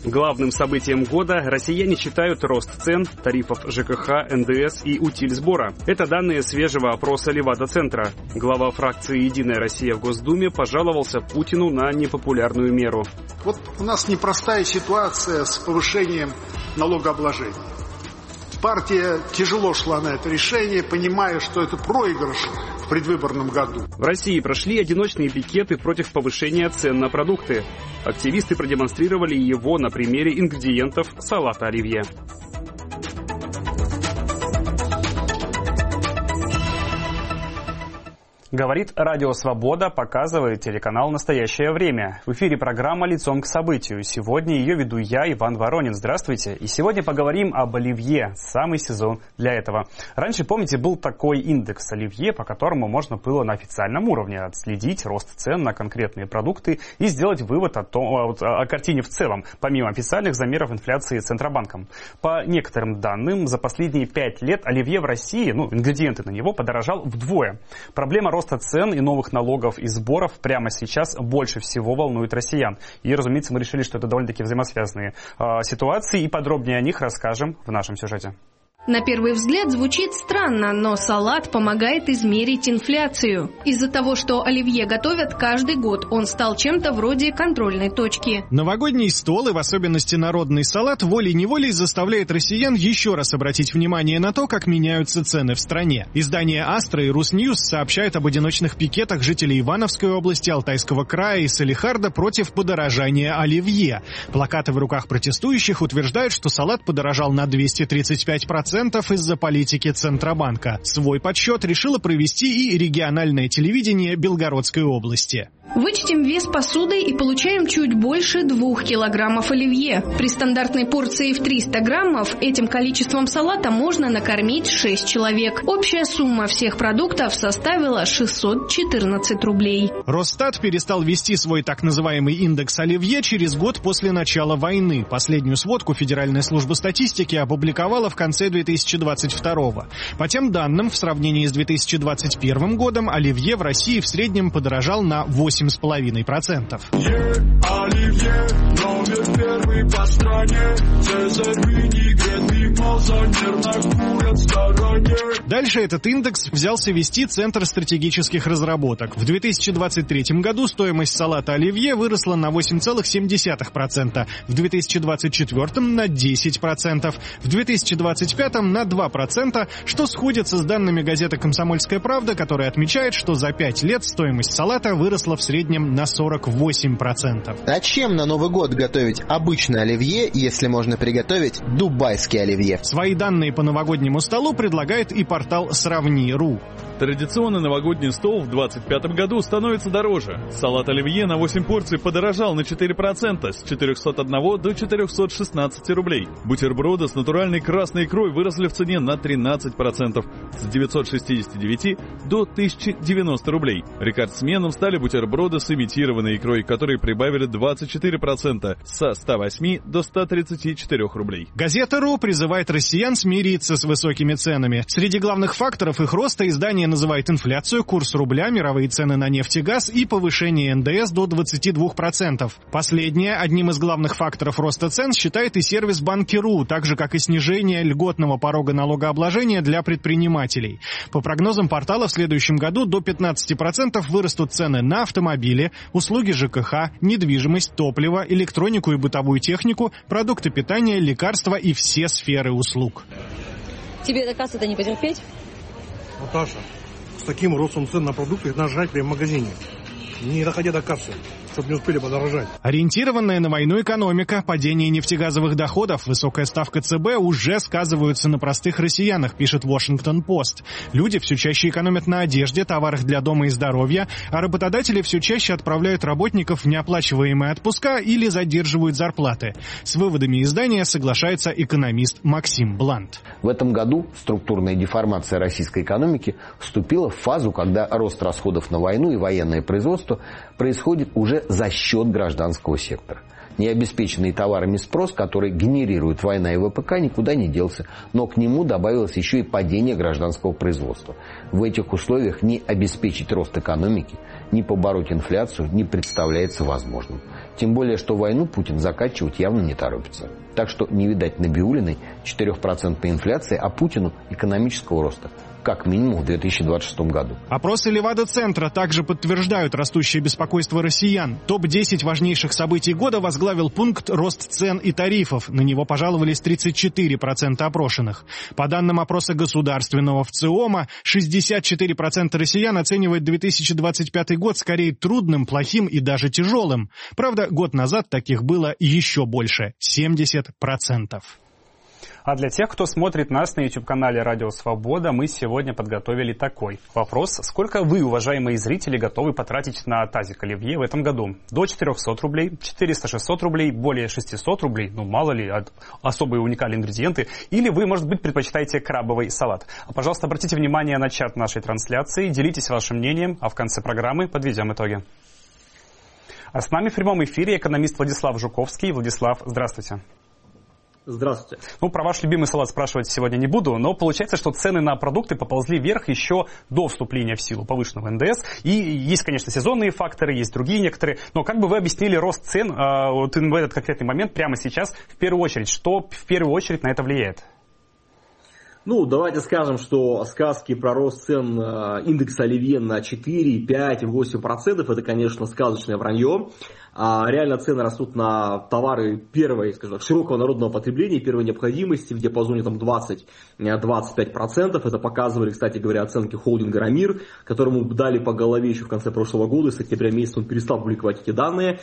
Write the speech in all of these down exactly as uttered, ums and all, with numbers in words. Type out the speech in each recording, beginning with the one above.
Главным событием года россияне считают рост цен, тарифов ЖКХ, эн дэ эс и утильсбора. Это данные свежего опроса Левада-центра. Глава фракции «Единая Россия» в Госдуме пожаловался Путину на непопулярную меру. Вот у нас непростая ситуация с повышением налогообложения. Партия тяжело шла на это решение, понимая, что это проигрыш в предвыборном году. В России прошли одиночные пикеты против повышения цен на продукты. Активисты продемонстрировали его на примере ингредиентов салата оливье. Говорит Радио Свобода, показывает телеканал «Настоящее время». В эфире программа «Лицом к событию». Сегодня ее веду я, Иван Воронин. Здравствуйте. И сегодня поговорим об оливье. Самый сезон для этого. Раньше, помните, был такой индекс оливье, по которому можно было на официальном уровне отследить рост цен на конкретные продукты и сделать вывод о, том, о, о картине в целом, помимо официальных замеров инфляции Центробанком. По некоторым данным, за последние пять лет оливье в России, ну, ингредиенты на него, подорожал вдвое. Проблема роста цен и новых налогов и сборов прямо сейчас больше всего волнует россиян. И, разумеется, мы решили, что это довольно-таки взаимосвязанные э, ситуации, и подробнее о них расскажем в нашем сюжете. На первый взгляд звучит странно, но салат помогает измерить инфляцию. Из-за того, что оливье готовят каждый год, он стал чем-то вроде контрольной точки. Новогодний стол и в особенности народный салат волей-неволей заставляет россиян еще раз обратить внимание на то, как меняются цены в стране. Издание «Астра» и «Русньюз» сообщают об одиночных пикетах жителей Ивановской области, Алтайского края и Салехарда против подорожания оливье. Плакаты в руках протестующих утверждают, что салат подорожал на двести тридцать пять процентов из-за политики Центробанка. Свой подсчет решило провести и региональное телевидение Белгородской области. Вычтем вес посуды и получаем чуть больше двух килограммов оливье. При стандартной порции в триста граммов этим количеством салата можно накормить шесть человек. Общая сумма всех продуктов составила шестьсот четырнадцать рублей. Росстат перестал вести свой так называемый индекс оливье через год после начала войны. Последнюю сводку Федеральная служба статистики опубликовала в конце две тысячи двадцать второго. По тем данным, в сравнении с две тысячи двадцать первым годом оливье в России в среднем подорожал на восемь с половиной процентов. Дальше этот индекс взялся вести Центр стратегических разработок. В две тысячи двадцать третьем году стоимость салата оливье выросла на восемь целых семь десятых процента, в две тысячи двадцать четвёртом на десять процентов, в две тысячи двадцать пятом на два процента, что сходится с данными газеты «Комсомольская правда», которая отмечает, что за пять лет стоимость салата выросла в среднем на сорок восемь процентов. А чем на Новый год готовить обычное оливье, если можно приготовить дубайский оливье? Свои данные по новогоднему столу предлагает и портал сравни точка ру. Традиционный новогодний стол в двадцать пятом году становится дороже. Салат оливье на восемь порций подорожал на четыре процента, с четырехсот одного до четырехсот шестнадцати рублей. Бутерброды с натуральной красной икрой выросли в цене на тринадцать процентов, с девятисот шестидесяти девяти до тысячи девяноста рублей. Рекордсменом стали бутерброды с имитированной икрой, которые прибавили двадцать четыре процента, со ста восьми до ста тридцати четырёх рублей. Газета РУ призывает россиян смириться с высокими ценами. Среди главных факторов их роста издание называет инфляцию, курс рубля, мировые цены на нефть и газ и повышение эн дэ эс до двадцати двух процентов. Последнее одним из главных факторов роста цен считает и сервис Банки.ру, так же как и снижение льготного порога налогообложения для предпринимателей. По прогнозам портала, в следующем году до пятнадцати процентов вырастут цены на автомобили, услуги ЖКХ, недвижимость, топливо, электронику и бытовую технику, продукты питания, лекарства и все сферы услуг. Тебе до кассы-то не потерпеть? Наташа, с таким ростом цен на продукты надо жрать прямо в магазине, не доходя до кассы, чтобы не успели подорожать. Ориентированная на войну экономика, падение нефтегазовых доходов, высокая ставка цэ бэ уже сказываются на простых россиянах, пишет Washington-Post. Люди все чаще экономят на одежде, товарах для дома и здоровья, а работодатели все чаще отправляют работников в неоплачиваемые отпуска или задерживают зарплаты. С выводами издания соглашается экономист Максим Блант. В этом году структурная деформация российской экономики вступила в фазу, когда рост расходов на войну и военное производство происходит уже за счет гражданского сектора. Необеспеченный товарами спрос, который генерирует война и ВПК, никуда не делся, но к нему добавилось еще и падение гражданского производства. В этих условиях не обеспечить рост экономики, не побороть инфляцию не представляется возможным. Тем более, что войну Путин заканчивать явно не торопится. Так что не видать Набиуллиной четырехпроцентной инфляции, а Путину экономического роста. Как минимум в две тысячи двадцать шестом году. Опросы Левада-центра также подтверждают растущее беспокойство россиян. топ десять важнейших событий года возглавил пункт «Рост цен и тарифов». На него пожаловались тридцать четыре процента опрошенных. По данным опроса государственного ВЦИОМа, шестьдесят четыре процента россиян оценивают две тысячи двадцать пятый год скорее трудным, плохим и даже тяжелым. Правда, год назад таких было еще больше – семьдесят процентов. А для тех, кто смотрит нас на YouTube-канале «Радио Свобода», мы сегодня подготовили такой вопрос. Сколько вы, уважаемые зрители, готовы потратить на тазик оливье в этом году? До четырехсот рублей, четыреста-шестьсот рублей, более шестисот рублей, ну мало ли, особые уникальные ингредиенты. Или вы, может быть, предпочитаете крабовый салат. Пожалуйста, обратите внимание на чат нашей трансляции, делитесь вашим мнением, а в конце программы подведем итоги. А с нами в прямом эфире экономист Владислав Жуковский. Владислав, здравствуйте. Здравствуйте. Ну, про ваш любимый салат спрашивать сегодня не буду, но получается, что цены на продукты поползли вверх еще до вступления в силу повышенного эн дэ эс. И есть, конечно, сезонные факторы, есть другие некоторые. Но как бы вы объяснили рост цен э, вот в этот конкретный момент, прямо сейчас, в первую очередь? Что в первую очередь на это влияет? Ну, давайте скажем, что сказки про рост цен индекса Оливье на четыре, пять, восемь процентов это, конечно, сказочное вранье. А реально цены растут на товары первой, скажем так, широкого народного потребления, первой необходимости в диапазоне там двадцать-двадцать пять процентов. Это показывали, кстати говоря, оценки холдинга «Рамир», которому дали по голове еще в конце прошлого года. С октября месяца он перестал публиковать эти данные.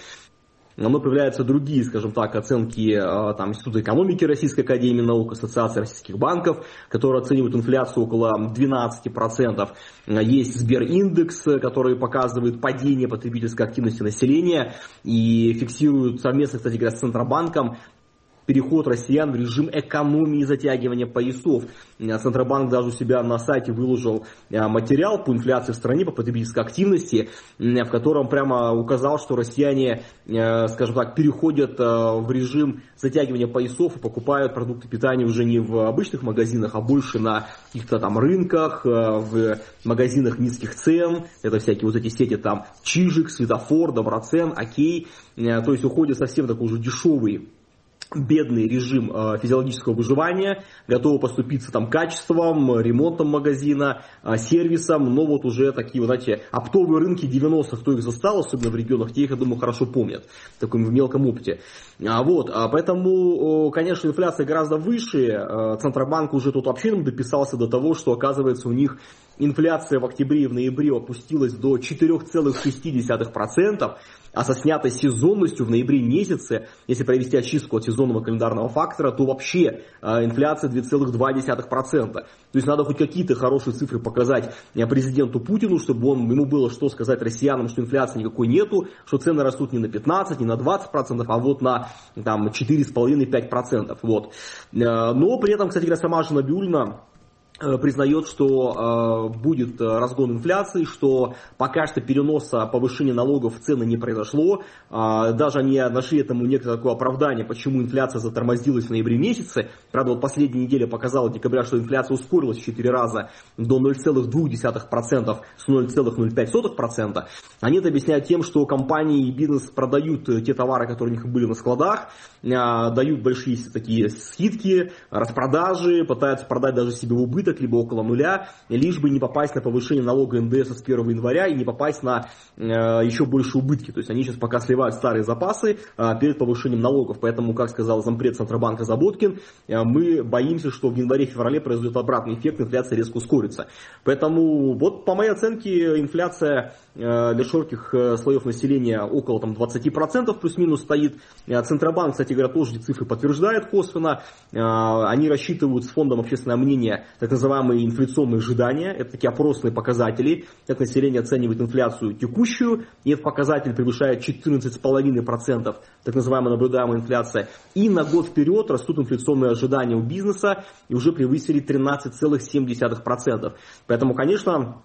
Но появляются другие, скажем так, оценки там, Института экономики Российской академии наук, Ассоциации российских банков, которые оценивают инфляцию около двенадцати процентов. Есть Сбериндекс, который показывает падение потребительской активности населения и фиксирует совместно, кстати говоря, с Центробанком переход россиян в режим экономии и затягивания поясов. Центробанк даже у себя на сайте выложил материал по инфляции в стране, по потребительской активности, в котором прямо указал, что россияне, скажем так, переходят в режим затягивания поясов и покупают продукты питания уже не в обычных магазинах, а больше на каких-то там рынках, в магазинах низких цен. Это всякие вот эти сети там Чижик, Светофор, Доброцен, Окей. То есть уходит совсем такой уже дешевый, бедный режим э, физиологического выживания, готовы поступиться там качеством, ремонтом магазина, э, сервисом, но вот уже такие вот, знаете, оптовые рынки девяностых, кто их застал, особенно в регионах, те их, я думаю, хорошо помнят, в таком в мелком опыте. А, вот, а поэтому, конечно, инфляция гораздо выше, э, Центробанк уже тут вообще дописался до того, что, оказывается, у них инфляция в октябре и в ноябре опустилась до четыре целых шесть десятых процента, а со снятой сезонностью в ноябре месяце, если провести очистку от сезонного календарного фактора, то вообще э, инфляция две целых две десятых процента. То есть надо хоть какие-то хорошие цифры показать президенту Путину, чтобы он, ему было что сказать россиянам, что инфляции никакой нету, что цены растут не на пятнадцать, не на двадцать процентов, а вот на там, четыре целых пять десятых - пять процентов. Вот. Э, но при этом, кстати говоря, сама же Набиуллина признает, что э, будет разгон инфляции, что пока что переноса повышения налогов в цены не произошло. Э, даже они нашли этому некое такое оправдание, почему инфляция затормозилась в ноябре месяце. Правда, вот последняя неделя показала декабря, что инфляция ускорилась в четыре раза до ноль целых две десятых процента с ноль целых ноль пять сотых процента. Они это объясняют тем, что компании и бизнес продают те товары, которые у них были на складах, э, дают большие такие скидки, распродажи, пытаются продать даже себе в убыток, либо около нуля, лишь бы не попасть на повышение налога эн дэ эс с первого января и не попасть на э, еще большие убытки. То есть они сейчас пока сливают старые запасы э, перед повышением налогов. Поэтому, как сказал зампред Центробанка Заботкин, э, мы боимся, что в январе-феврале произойдет обратный эффект, инфляция резко ускорится. Поэтому, вот по моей оценке, инфляция э, для широких э, слоев населения около там, двадцать процентов плюс-минус стоит. Э, Центробанк, кстати говоря, тоже эти цифры подтверждает косвенно. Э, они рассчитывают с фондом «Общественное мнение» так называемые инфляционные ожидания. Это такие опросные показатели, как население оценивает инфляцию текущую, и этот показатель превышает четырнадцать целых пять десятых процента, так называемая наблюдаемая инфляция. И на год вперед растут инфляционные ожидания у бизнеса и уже превысили тринадцать целых семь десятых процента. Поэтому, конечно,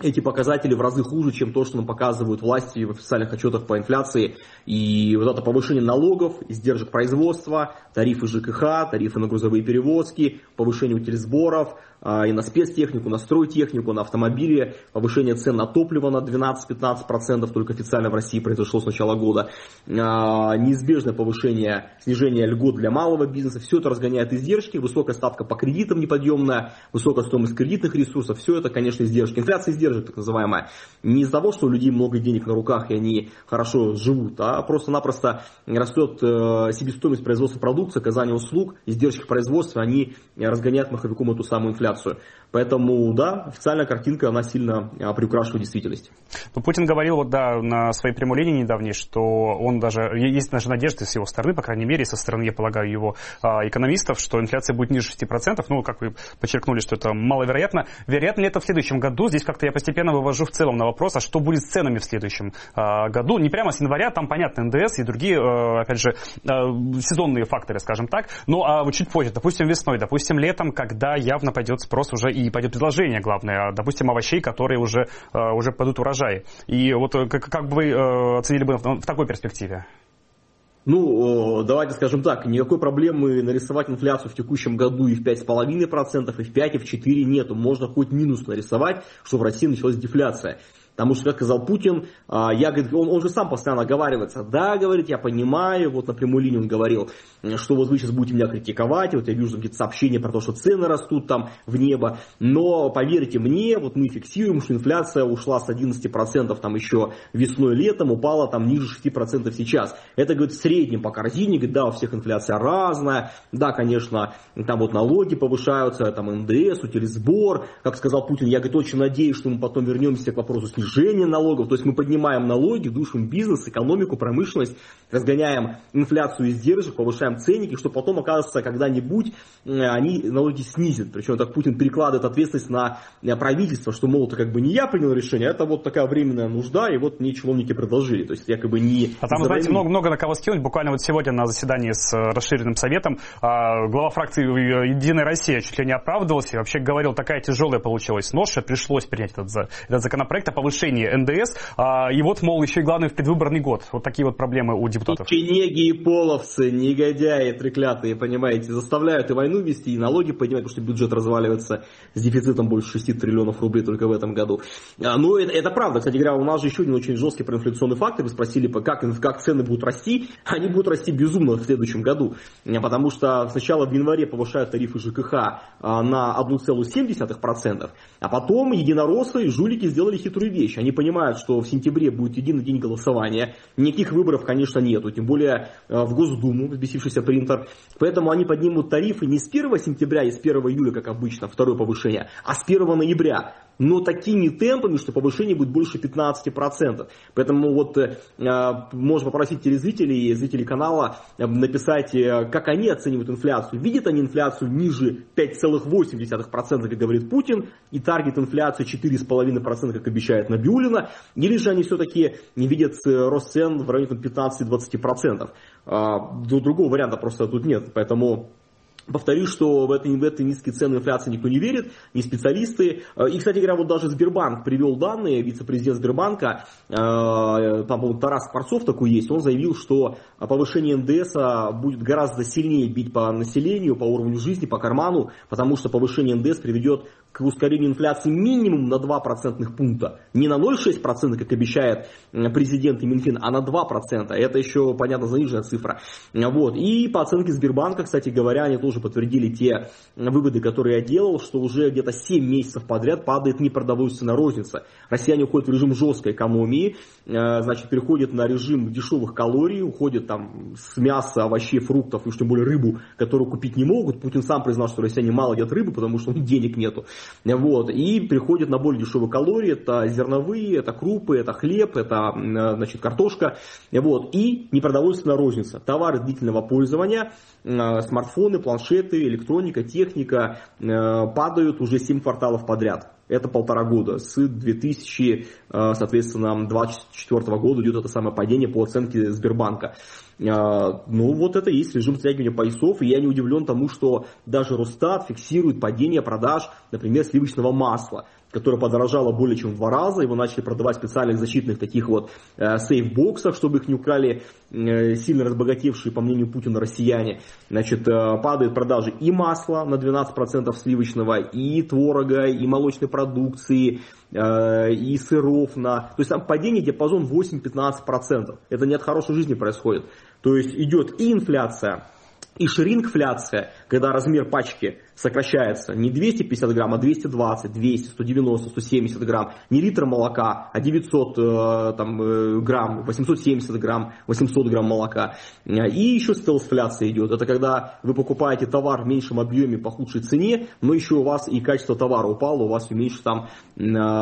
эти показатели в разы хуже, чем то, что нам показывают власти в официальных отчетах по инфляции. И вот это повышение налогов, издержек производства, тарифы ЖКХ, тарифы на грузовые перевозки, повышение утильсборов, и на спецтехнику, на стройтехнику, на автомобили, повышение цен на топливо на двенадцать-пятнадцать процентов только официально в России произошло с начала года, неизбежное повышение, снижение льгот для малого бизнеса, все это разгоняет издержки, высокая ставка по кредитам неподъемная, высокая стоимость кредитных ресурсов, все это, конечно, издержки. Инфляция издержек, так называемая, не из-за того, что у людей много денег на руках и они хорошо живут, а просто-напросто растет себестоимость производства продукции, оказания услуг, издержки производства, они разгоняют маховиком эту самую инфляцию. Поэтому, да, официальная картинка, она сильно а, приукрашивает действительность. Ну, Путин говорил вот, да, на своей прямой линии недавней, что он даже, есть даже надежды с его стороны, по крайней мере, со стороны, я полагаю, его а, экономистов, что инфляция будет ниже шести процентов. Ну, как вы подчеркнули, что это маловероятно. Вероятно ли это в следующем году? Здесь как-то я постепенно вывожу в целом на вопрос, а что будет с ценами в следующем а, году? Не прямо с января, там, понятно, эн дэ эс и другие, а, опять же, а, сезонные факторы, скажем так. Ну, а чуть позже, допустим, весной, допустим, летом, когда явно пойдет спрос уже и пойдет предложение, главное, допустим, овощей, которые уже, уже пойдут урожаи. И вот как, как бы вы оценили бы в такой перспективе? Ну, давайте скажем так, никакой проблемы нарисовать инфляцию в текущем году и в пять целых пять десятых процента, и в пять, и в четыре нету. Можно хоть минус нарисовать, что в России началась дефляция. Потому что, как сказал Путин, я, говорит, он, он же сам постоянно оговаривается. Да, говорит, я понимаю, вот на прямой линии он говорил, что вот вы сейчас будете меня критиковать, вот я вижу какие-то сообщения про то, что цены растут там в небо, но поверьте мне, вот мы фиксируем, что инфляция ушла с одиннадцати процентов там еще весной-летом, упала там ниже шести процентов сейчас. Это, говорит, в среднем по корзине, говорит, да, у всех инфляция разная, да, конечно, там вот налоги повышаются, там эн дэ эс, утильсбор, как сказал Путин, я, говорит, очень надеюсь, что мы потом вернемся к вопросу снижения налогов, то есть мы поднимаем налоги, душим бизнес, экономику, промышленность, разгоняем инфляцию издержек, повышаем ценники, что потом, оказывается, когда-нибудь они налоги снизят. Причем так Путин перекладывает ответственность на правительство, что, мол, это как бы не я принял решение, а это вот такая временная нужда, и вот мне чиновники предложили. То есть якобы не... А там, знаете, много, много на кого скинуть. Буквально вот сегодня на заседании с расширенным советом глава фракции «Единая Россия» чуть ли не оправдывался и вообще говорил, такая тяжелая получилась ноша, пришлось принять этот, этот законопроект о повышении эн дэ эс, и вот, мол, еще и главное в предвыборный год. Вот такие вот проблемы у депутатов. Печенеги и половцы, негодяи треклятые, понимаете, заставляют и войну вести, и налоги поднимать, потому что бюджет разваливается с дефицитом больше шести триллионов рублей только в этом году. Ну, это, это правда. Кстати говоря, у нас же еще один очень жесткий проинфляционный фактор. Вы спросили, как, как цены будут расти. Они будут расти безумно в следующем году, потому что сначала в январе повышают тарифы ЖКХ на одна целая семь десятых процента, а потом единороссы и жулики сделали хитрую вещь. Они понимают, что в сентябре будет единый день голосования. Никаких выборов, конечно, нету. Тем более в Госдуму, взбесившийся принтер. Поэтому они поднимут тарифы не с первого сентября и с первого июля, как обычно, второе повышение, а с первого ноября. Но такими темпами, что повышение будет больше пятнадцати процентов. Поэтому вот э, можно попросить телезрителей и зрителей канала написать, э, как они оценивают инфляцию. Видят они инфляцию ниже пяти целых восьми десятых процента, как говорит Путин, и таргет инфляции четыре целых пять десятых процента, как обещает Набиуллина, или же они все-таки не видят рост цен в районе пятнадцати-двадцати процентов. Э, другого варианта просто тут нет, поэтому... Повторюсь, что в этой, в этой низкие цены инфляции никто не верит, не специалисты. И, кстати говоря, вот даже Сбербанк привел данные, вице-президент Сбербанка, там, по-моему, Тарас Скворцов такой есть, он заявил, что повышение эн дэ эса будет гораздо сильнее бить по населению, по уровню жизни, по карману, потому что повышение эн дэ эс приведет к ускорению инфляции минимум на два процентных пункта. Не на ноль целых шесть десятых процента, как обещает президент и Минфин, а на два процента. Это еще, понятно, заниженная цифра. Вот. И по оценке Сбербанка, кстати говоря, они тоже подтвердили те выводы, которые я делал, что уже где-то семь месяцев подряд падает непродовольственная розница. Россияне уходят в режим жесткой экономии, значит, переходят на режим дешевых калорий, уходят там с мяса, овощей, фруктов и уж тем более рыбу, которую купить не могут. Путин сам признал, что россияне мало едят рыбу, потому что денег нету. Вот. И переходят на более дешевые калории, это зерновые, это крупы, это хлеб, это, значит, картошка. Вот. И непродовольственная розница. Товары длительного пользования, смартфоны, планшеты, электроника, техника падают уже семь кварталов подряд. Это полтора года. С две тысячи, соответственно, двадцать четвёртого года идет это самое падение по оценке Сбербанка. Ну, вот это и есть режим стягивания поясов, и я не удивлен тому, что даже Росстат фиксирует падение продаж, например, сливочного масла. которое подорожало более чем в два раза. Его начали продавать в специальных защитных таких вот э, сейф-боксах, чтобы их не украли э, сильно разбогатевшие, по мнению Путина, россияне. Значит, э, падают продажи и масла на двенадцать процентов сливочного, и творога, и молочной продукции, э, и сыров. На... То есть там падение диапазон восемь-пятнадцать процентов. Это не от хорошей жизни происходит. То есть идет и инфляция, и шрингфляция, когда размер пачки сокращается не двести пятьдесят грамм, а двести двадцать, двести, сто девяносто, сто семьдесят грамм. Не литр молока, а девятьсот э, там, э, грамм, восемьсот семьдесят грамм, восемьсот грамм молока. И еще стелсфляция идет. Это когда вы покупаете товар в меньшем объеме по худшей цене, но еще у вас и качество товара упало, у вас все меньше там, э,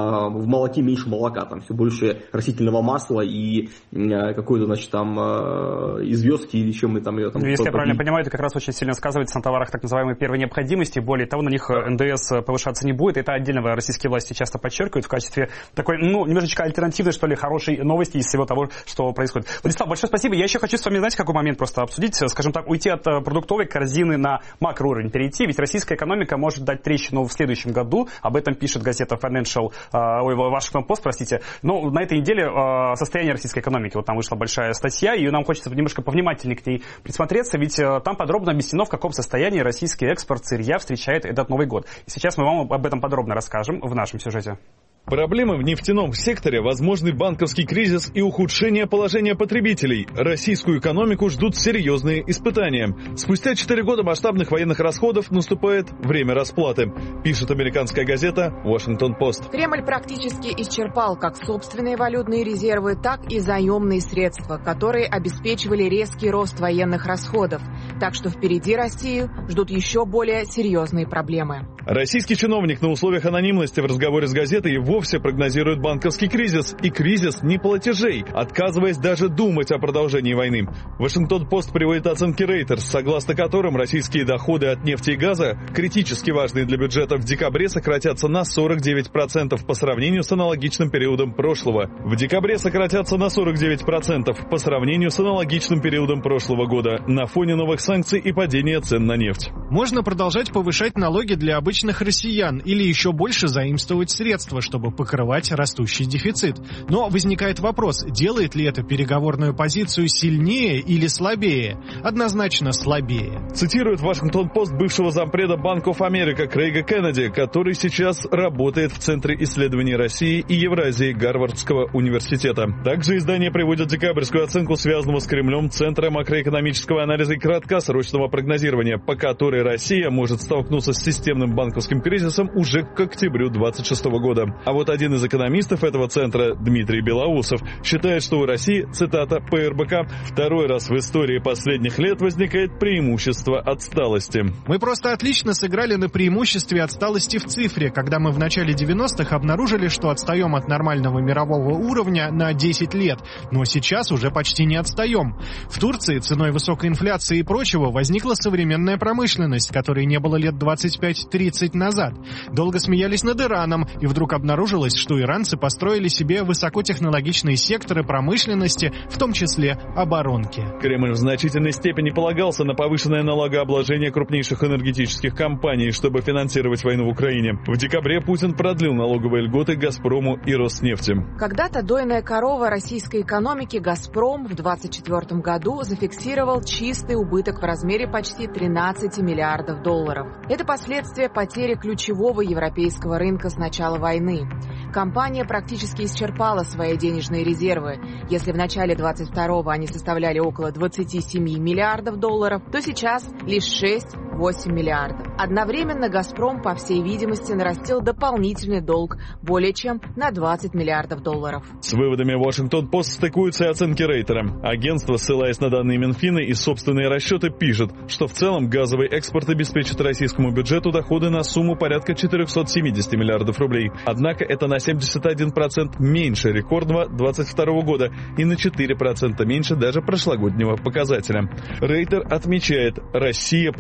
в молоке меньше молока, там все больше растительного масла и э, какой-то, значит, там э, известки или чем мы там ее там... Если я правильно понимаю, это как раз очень сильно сказывается на товарах так называемой первой необходимости. Более того, на них эн дэ эс повышаться не будет. Это отдельно российские власти часто подчеркивают в качестве такой, ну, немножечко альтернативной, что ли, хорошей новости из всего того, что происходит. Владислав, большое спасибо. Я еще хочу с вами, знаете, какой момент просто обсудить, скажем так, уйти от продуктовой корзины на макроуровень, перейти, ведь российская экономика может дать трещину в следующем году. Об этом пишет газета Financial, ой, Washington Post, простите. Но на этой неделе состояние российской экономики, вот там вышла большая статья, и нам хочется немножко повнимательнее к ней присмотреться, ведь там подробно объяснено, в каком состоянии российский экспорт сырья встречает этот Новый год. И сейчас мы вам об этом подробно расскажем в нашем сюжете. Проблемы в нефтяном секторе, возможный банковский кризис и ухудшение положения потребителей. Российскую экономику ждут серьезные испытания. Спустя четыре года масштабных военных расходов наступает время расплаты, пишет американская газета Washington Post. Кремль практически исчерпал как собственные валютные резервы, так и заемные средства, которые обеспечивали резкий рост военных расходов. Так что впереди Россию ждут еще более серьезные проблемы. Российский чиновник на условиях анонимности в разговоре с газетой вовсе прогнозирует банковский кризис и кризис неплатежей, отказываясь даже думать о продолжении войны. Вашингтон-Пост приводит оценки Reuters, согласно которым российские доходы от нефти и газа, критически важные для бюджета, в декабре сократятся на сорок девять процентов по сравнению с аналогичным периодом прошлого. В декабре сократятся на сорок девять процентов по сравнению с аналогичным периодом прошлого года на фоне новых санкций и падения цен на нефть. Можно продолжать повышать налоги для обычных россиян или еще больше заимствовать средства, чтобы покрывать растущий дефицит. Но возникает вопрос, делает ли это переговорную позицию сильнее или слабее? Однозначно слабее. Цитирует Вашингтон-Пост бывшего зампреда Bank of America Крейга Кеннеди, который сейчас работает в Центре исследований России и Евразии Гарвардского университета. Также издание приводит декабрьскую оценку связанного с Кремлем Центра макроэкономического анализа и краткосрочного прогнозирования, по которой Россия может столкнуться с системным банковским кризисом уже к октябрю двадцать шестого года. А вот один из экономистов этого центра, Дмитрий Белоусов, считает, что у России, цитата, по эр бэ ка, второй раз в истории последних лет возникает преимущество отсталости. Мы просто отлично сыграли на преимуществе отсталости в цифре, когда мы в начале девяностых обнаружили, что отстаем от нормального мирового уровня на десять лет, но сейчас уже почти не отстаем. В Турции ценой высокой инфляции и прочего возникла современная промышленность, которой не было лет двадцать пять-тридцать назад. Долго смеялись над Ираном, и вдруг обнаружилось, что иранцы построили себе высокотехнологичные секторы промышленности, в том числе оборонки. Кремль в значительной степени полагался на повышенное налогообложение крупнейших энергетических компаний, чтобы финансировать войну в Украине. В декабре Путин продлил налоговые льготы «Газпрому» и «Роснефти». Когда-то дойная корова российской экономики «Газпром» в двадцать четвёртом году зафиксировал чистый убыток в размере почти тринадцати миллиардов долларов. Это последствия потери ключевого европейского рынка с начала войны. Компания практически исчерпала свои денежные резервы. Если в начале двадцать второго они составляли около двадцати семи миллиардов долларов, то сейчас лишь шесть-восемь миллиардов. Одновременно «Газпром», по всей видимости, нарастил дополнительный долг более чем на двадцать миллиардов долларов. С выводами Washington-Post стыкуются и оценки Рейтера. Агентство, ссылаясь на данные Минфина и собственные расчеты, пишет, что в целом газовый экспорт обеспечит российскому бюджету доходы на сумму порядка четырехсот семидесяти миллиардов рублей. Однако это на семьдесят один процент меньше рекордного двадцать второго года и на четыре процента меньше даже прошлогоднего показателя. Рейтер отмечает, Россия продолжает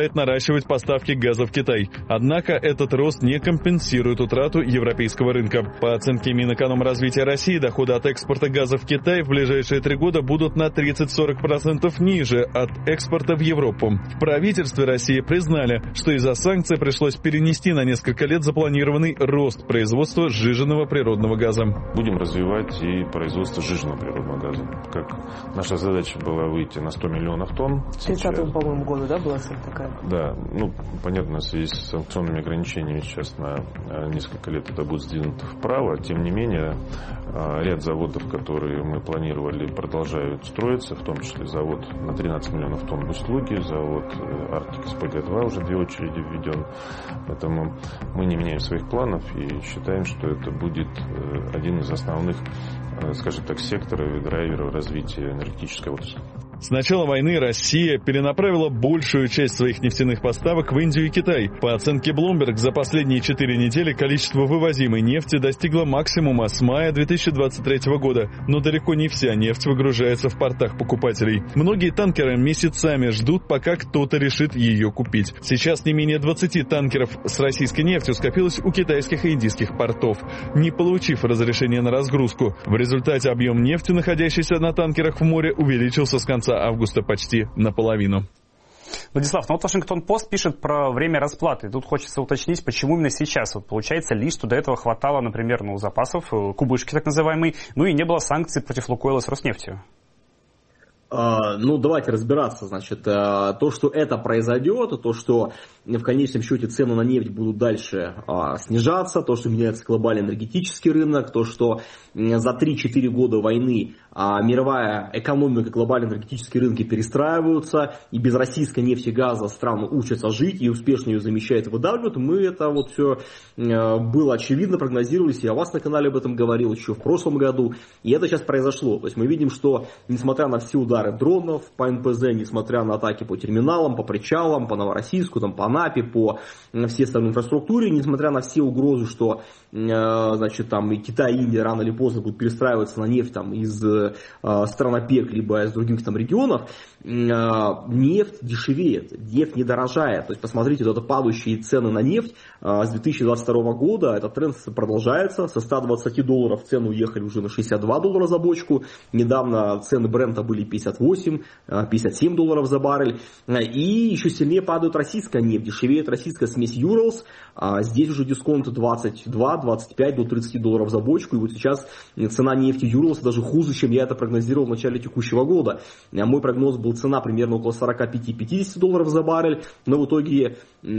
продолжает наращивать поставки газа в Китай. Однако этот рост не компенсирует утрату европейского рынка. По оценке Минэкономразвития России, доходы от экспорта газа в Китай в ближайшие три года будут на тридцать-сорок процентов ниже от экспорта в Европу. В правительстве России признали, что из-за санкций пришлось перенести на несколько лет запланированный рост производства сжиженного природного газа. Будем развивать и производство сжиженного природного газа. Как наша задача была выйти на сто миллионов тонн. К тридцатому, по-моему, году, да, была цель такая? Да, ну, понятно, в связи с санкционными ограничениями сейчас на несколько лет это будет сдвинуто вправо. Тем не менее, ряд заводов, которые мы планировали, продолжают строиться, в том числе завод на тринадцать миллионов тонн в Услуге, завод Арктик эс пэ гэ два уже две очереди введен. Поэтому мы не меняем своих планов и считаем, что это будет один из основных, скажем так, секторов и драйверов развития энергетической отрасли. С начала войны Россия перенаправила большую часть своих нефтяных поставок в Индию и Китай. По оценке Bloomberg, за последние четыре недели количество вывозимой нефти достигло максимума с мая две тысячи двадцать третьего года, но далеко не вся нефть выгружается в портах покупателей. Многие танкеры месяцами ждут, пока кто-то решит ее купить. Сейчас не менее двадцати танкеров с российской нефтью скопилось у китайских и индийских портов, не получив разрешения на разгрузку. В результате объем нефти, находящийся на танкерах в море, увеличился с конца августа почти наполовину. Владислав, ну вот Вашингтон-Пост пишет про время расплаты. Тут хочется уточнить, почему именно сейчас. Вот получается ли, что до этого хватало, например, ну, запасов, кубышки так называемой, ну и не было санкций против Лукойла с Роснефтью? Uh, ну, давайте разбираться, значит, uh, то, что это произойдет, то, что в конечном счете цены на нефть будут дальше uh, снижаться, то, что меняется глобальный энергетический рынок, то, что uh, за три-четыре года войны uh, мировая экономика, глобальные энергетические рынки перестраиваются, и без российской нефти и газа страны учатся жить и успешно ее замещают и выдавливают, мы это вот все uh, было очевидно, прогнозировались, я у вас на канале об этом говорил еще в прошлом году, и это сейчас произошло, то есть мы видим, что несмотря на все удары дронов по эн пэ зэ, несмотря на атаки по терминалам, по причалам, по Новороссийску, там, по Анапе, по всей остальной инфраструктуре, несмотря на все угрозы, что значит, там, и Китай, и Индия рано или поздно будут перестраиваться на нефть там, из э, стран ОПЕК, либо из других там, регионов, э, нефть дешевеет, нефть не дорожает. То есть посмотрите, вот это падающие цены на нефть э, с две тысячи двадцать второго года, этот тренд продолжается, со ста двадцати долларов цены уехали уже на шестьдесят два доллара за бочку, недавно цены Брента были пятьдесят восемь — пятьдесят семь долларов за баррель. И еще сильнее падает российская нефть, дешевеет российская смесь Urals. Здесь уже дисконты двадцать два — двадцать пять до тридцати долларов за бочку. И вот сейчас цена нефти Urals даже хуже, чем я это прогнозировал в начале текущего года. Мой прогноз был цена примерно около сорок пять — пятьдесят долларов за баррель. Но в итоге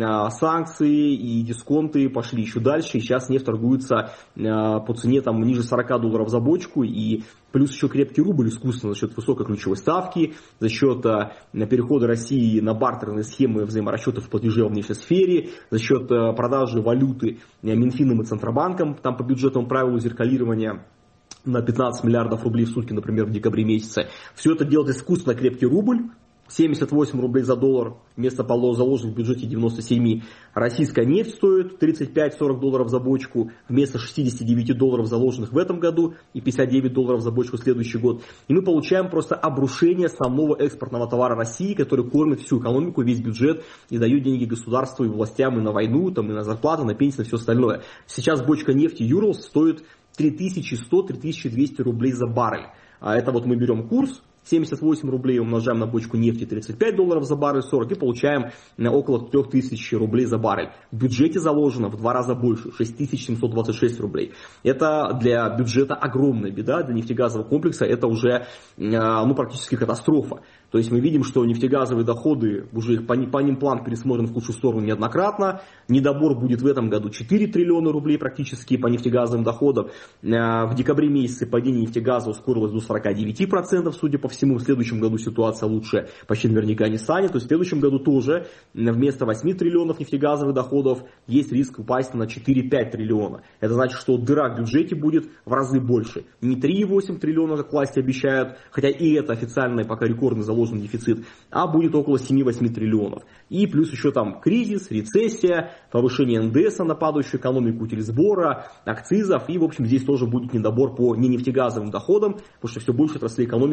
санкции и дисконты пошли еще дальше. И сейчас нефть торгуется по цене там, ниже сорока долларов за бочку. И плюс еще крепкий рубль искусственно за счет высокой ключевой ставки, за счет а, перехода России на бартерные схемы взаиморасчетов платежей во внешней сфере, за счет а, продажи валюты а, Минфином и Центробанком, там по бюджетному правилу зеркалирования на пятнадцать миллиардов рублей в сутки, например, в декабре месяце. Все это делает искусственно крепкий рубль. семьдесят восемь рублей за доллар вместо заложенных в бюджете девяносто семь. Российская нефть стоит тридцать пять — сорок долларов за бочку вместо шестидесяти девяти долларов, заложенных в этом году, и пятьдесят девять долларов за бочку в следующий год. И мы получаем просто обрушение основного экспортного товара России, который кормит всю экономику, весь бюджет и дает деньги государству и властям и на войну, там, и на зарплаты, на пенсии, на все остальное. Сейчас бочка нефти Urals стоит три тысячи сто — три тысячи двести рублей за баррель. А это вот мы берем курс, семьдесят восемь рублей умножаем на бочку нефти, тридцать пять долларов за баррель, сорок, и получаем около три тысячи рублей за баррель. В бюджете заложено в два раза больше, шесть тысяч семьсот двадцать шесть рублей. Это для бюджета огромная беда, для нефтегазового комплекса это уже ну, практически катастрофа. То есть мы видим, что нефтегазовые доходы, уже их по, по ним план пересмотрен в худшую сторону неоднократно. Недобор будет в этом году четыре триллиона рублей практически по нефтегазовым доходам. В декабре месяце падение нефтегаза ускорилось до сорока девяти процентов, судя по всему. В следующем году ситуация лучше почти наверняка не станет. То есть в следующем году тоже вместо восьми триллионов нефтегазовых доходов есть риск упасть на четыре-пять триллиона. Это значит, что дыра в бюджете будет в разы больше. Не три и восемь триллиона, как власти обещают, хотя и это официальный пока рекордный заложенный дефицит, а будет около семи-восьми триллионов. И плюс еще там кризис, рецессия, повышение эн дэ эса на падающую экономику, утилизбора, акцизов. И, в общем, здесь тоже будет недобор по ненефтегазовым доходам, потому что все больше отраслей экономики Россию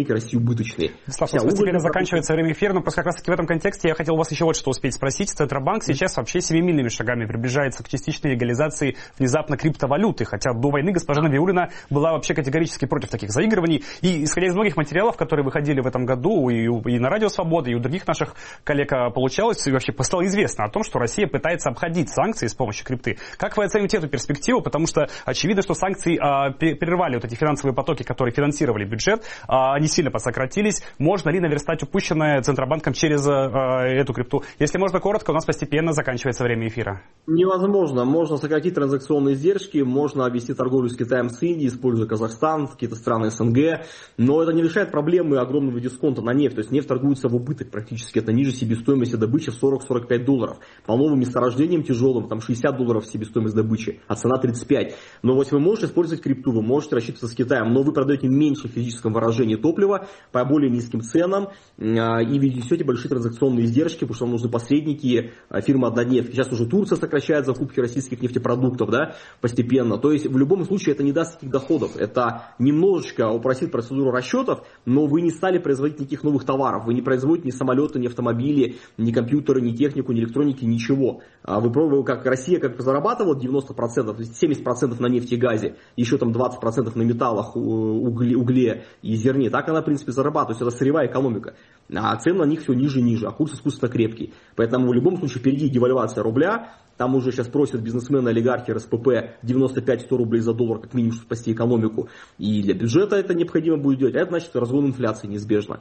убыточные. Вячеслав, постепенно заканчивается время эфира, но просто как раз таки в этом контексте я хотел у вас еще вот что успеть спросить. Центробанк сейчас вообще семимильными шагами приближается к частичной легализации внезапно криптовалюты, хотя до войны госпожа Набиуллина была вообще категорически против таких заигрываний. И исходя из многих материалов, которые выходили в этом году и, и на Радио Свобода, и у других наших коллег получалось, и вообще стало известно о том, что Россия пытается обходить санкции с помощью крипты. Как вы оцените эту перспективу? Потому что очевидно, что санкции а, прервали вот эти финансовые потоки, которые финансировали бюджет, а, они сильно посократились. Можно ли наверстать упущенное Центробанком через а, эту крипту? Если можно коротко, у нас постепенно заканчивается время эфира. Невозможно. Можно сократить транзакционные издержки, можно вести торговлю с Китаем, с Индией, используя Казахстан, какие-то страны СНГ, но это не решает проблемы огромного дисконта на нефть. То есть нефть торгуется в убыток практически, это ниже себестоимости добычи в сорок-сорок пять долларов. По новым месторождениям тяжелым, там шестьдесят долларов себестоимость добычи, а цена тридцать пять. Но вот вы можете использовать крипту, вы можете рассчитываться с Китаем, но вы продаете меньше в физическом выражении топлива по более низким ценам и несете большие транзакционные издержки, потому что вам нужны посредники, фирмы однодневки. Сейчас уже Турция сокращает закупки российских нефтепродуктов, да, постепенно. То есть в любом случае это не даст таких доходов. Это немножечко упростит процедуру расчетов, но вы не стали производить никаких новых товаров. Вы не производите ни самолеты, ни автомобили, ни компьютеры, ни технику, ни электроники, ничего. Вы пробовали, как Россия как зарабатывала девяносто процентов, семьдесят процентов на нефти и газе, еще там двадцать процентов на металлах, угле, угле и зерне. Так она, в принципе, зарабатывает. Это сырьевая экономика. А цены на них все ниже и ниже, а курс искусственно крепкий. Поэтому в любом случае впереди девальвация рубля. Там уже сейчас просят бизнесмены, олигархи, РСПП девяносто пять - сто рублей за доллар, как минимум, чтобы спасти экономику. И для бюджета это необходимо будет делать. А это значит разгон инфляции неизбежно.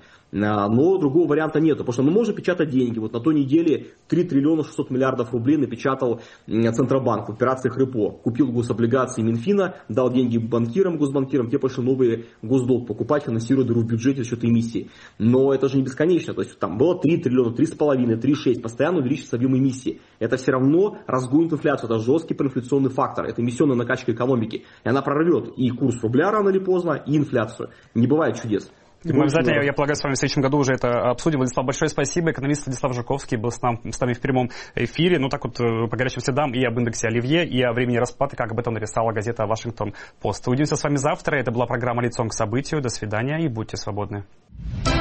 Но другого варианта нет. Потому что мы можем печатать деньги. Вот на той неделе три триллиона шестьсот миллиардов рублей напечатал Центробанк в операциях РЭПО. Купил гособлигации Минфина, дал деньги банкирам, госбанкирам, те пошли новые госдолг покупать, финансируя дыру в бюджете за счет эмиссии. Но это же не бесконечно. То есть там было три триллиона, три с половиной, три шесть. Постоянно увеличивается объем эмиссии. Это все равно разгонит инфляцию. Это жесткий проинфляционный фактор. Это эмиссионная накачка экономики. И она прорвет и курс рубля рано или поздно, и инфляцию. Не бывает чудес. Мы обязательно, я полагаю, с вами в следующем году уже это обсудим. Владислав, большое спасибо. Экономист Владислав Жуковский был с, нам, с нами в прямом эфире. Ну так вот по горячим следам и об индексе Оливье, и о времени расплаты, как об этом написала газета «Вашингтон Пост». Увидимся с вами завтра. Это была программа «Лицом к событию». До свидания и будьте свободны.